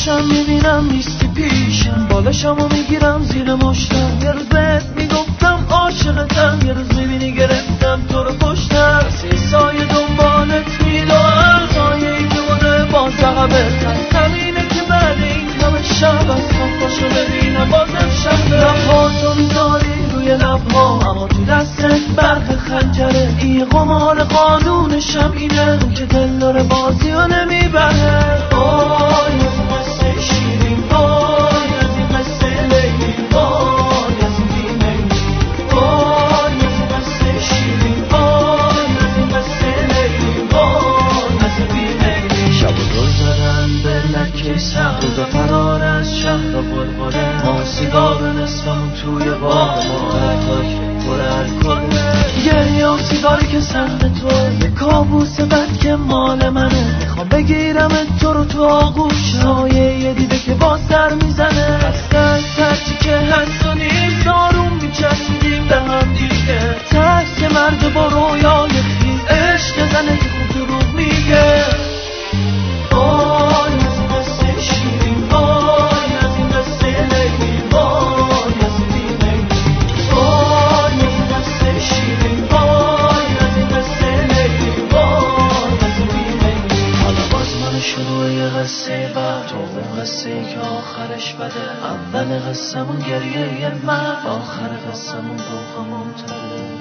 میکشم میبینم نیستی پیشم، بالاشمو میگیرم زیر مشتم. یه روز بهت میگفتم عاشقتم، یه روز میبینی گرفتم تو رو پشتم. سی سایه دنبالت میدوم، سایه‌ای که بوده باز عقبتم. همینه که بعد این همه شب از خواب پاشو ببینم بازم شب. لبهاتو میذاری روی لبها، اما تو دستت برق خنجره. این قمار قانونشم اینه، اون که دل داره بازی رو نمیبره. وای از این قصه شیرین، وای از این قصه لیلی، وای از این بیمیلی. وای از این قصه شیرین، وای از این قصه لیلی، وای از این بیمیلی. شب و دل زدن به لکه سقف، روزا فرار از شهر و بلبله. ما سیگار نصفمون توی باغ، ما حرکاک پر الکله. گریه و سیگاری که سهم تو، یه کابوس بد که مال منه. میخوام بگیرم تو رو تو آغوش، سایه یه دیده که باز در میزنه. دست ترچی که هست و نیست، آروم میچسبیم به هم دیگه. ترس مرد با رویای خیز، عشق زنه که خوب دروغ میگه. وای از این قصه شیرین، وای از این قصه لیلی، وای از این بیمیلی. وای از این قصه شیرین، وای از این قصه لیلی، وای از این بیمیلی. حالا باز من شروع یه قصه بعد، تو اون قصه ای که آخرش بده. اول قصه‌مون گریه من، آخر قصه‌مون بوخمون تره.